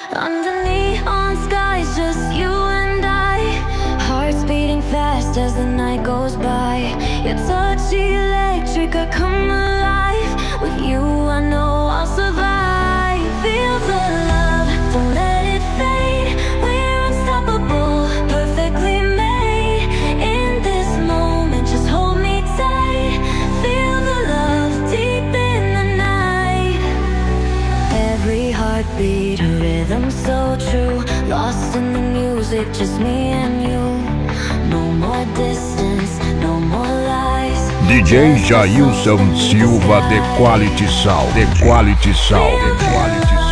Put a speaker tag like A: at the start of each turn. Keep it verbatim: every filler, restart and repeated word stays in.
A: Under neon skies, just you and I. Hearts beating fast as the night goes by. Your touch electric, I come alive. With you I know I'll survive. Feel the love, don't let it fade. We're unstoppable, perfectly made. In this moment, just hold me tight. Feel the love deep in the night. Every heartbeat, a rhythm so true. Lost in the music, just me and you. No more distance, no more lies.
B: D J Jailson Silva, The Quality Sound, The Quality Sound, The Quality Sound.